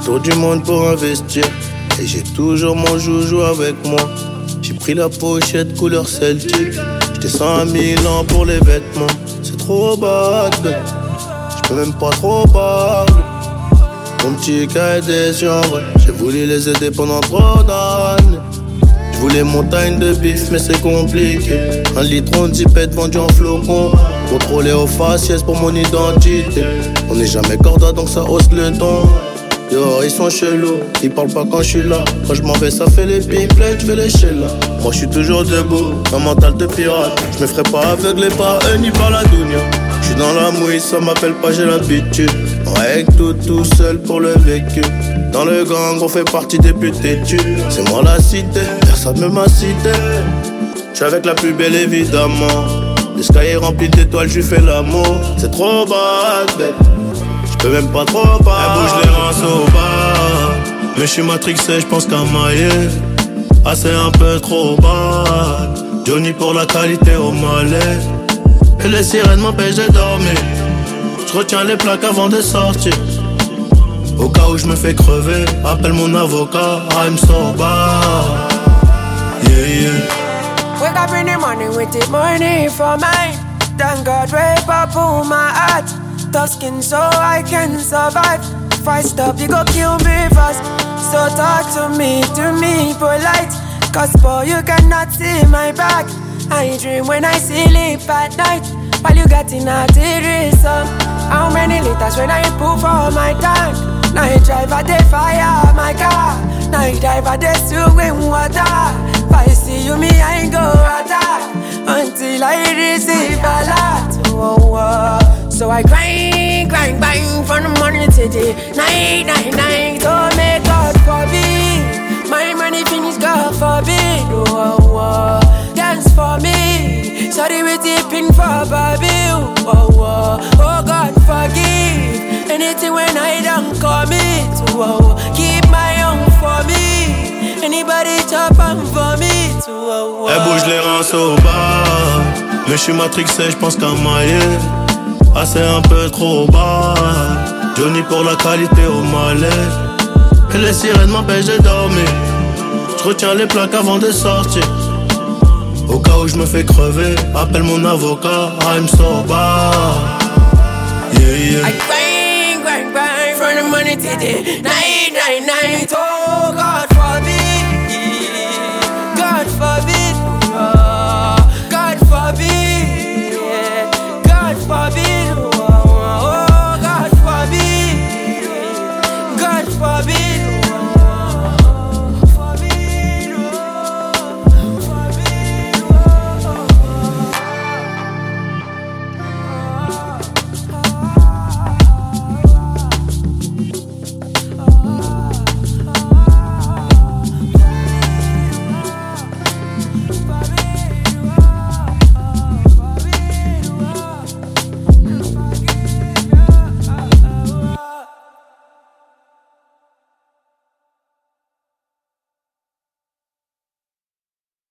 Tour du monde pour investir. Et j'ai toujours mon joujou avec moi. J'ai pris la pochette couleur celtique. J'descends à Milan pour les vêtements. C'est trop bad, j'peux même pas trop parler. Mon petit cas est déçu en vrai. J'ai voulu les aider pendant trop d'années. J'voulais montagne de bif mais c'est compliqué. Un litron de zipette vendu en flocon. Contrôlé au faciès pour mon identité. On n'est jamais corda donc ça hausse le ton. Dehors ils sont chelous, ils parlent pas quand je suis là. Quand je m'en vais ça fait les pimplets, je vais les là. Moi je suis toujours debout, un mental de pirate. Je me ferai pas aveugler par eux ni par la dounia. Je suis dans la mouille, ça m'appelle pas, j'ai l'habitude. On règle tout seul pour le vécu. Dans le gang on fait partie des putes d'études. C'est moi la cité, personne ne m'a cité. Je suis avec la plus belle évidemment. Le sky est rempli d'étoiles, je lui fais l'amour. C'est trop bad, babe. J'peux même pas trop pas. Elle bouge les reins au bas. Mais j'suis matrixé, j'pense qu'à mailler. Ah c'est un peu trop bad. Johnny pour la qualité au malais. Et les sirènes m'empêchent de dormir. J'retiens les plaques avant de sortir. Au cas où j'me fais crever, appelle mon avocat. I'm so bad. Yeah, yeah. Wake up in the morning with the money for mine. Thank God wake up on my heart. Tough skin so I can survive. If I stop you go kill me fast. So talk to me polite. Cause boy you cannot see my back. I dream when I sleep at night. While you got in a threesome. How many liters when I pull for my tank? Night driver they fire my car. Night driver they swim water. If I see you me I ain't go attack. Until I receive a lot. Oh, oh. So I grind, bang from the morning to the night. Oh, may God forbid my money finish, God forbid. Oh, oh, dance for me. Sorry, we're tipping for Bobby. Oh, God forgive anything when I don't commit. Oh, keep my own for me. Anybody chop on for me. Oh, elle bouge les reins au bas. Mais j'suis matrixé, j'pense qu'à mailler. Ah c'est un peu trop bas. Johnny pour la qualité au malais. Et les sirènes m'empêchent de dormir. J'retiens les plaques avant de sortir. Au cas où j'me fais crever, appelle mon avocat. I'm so bad. Yeah, yeah. I grind from the morning to the night. Oh God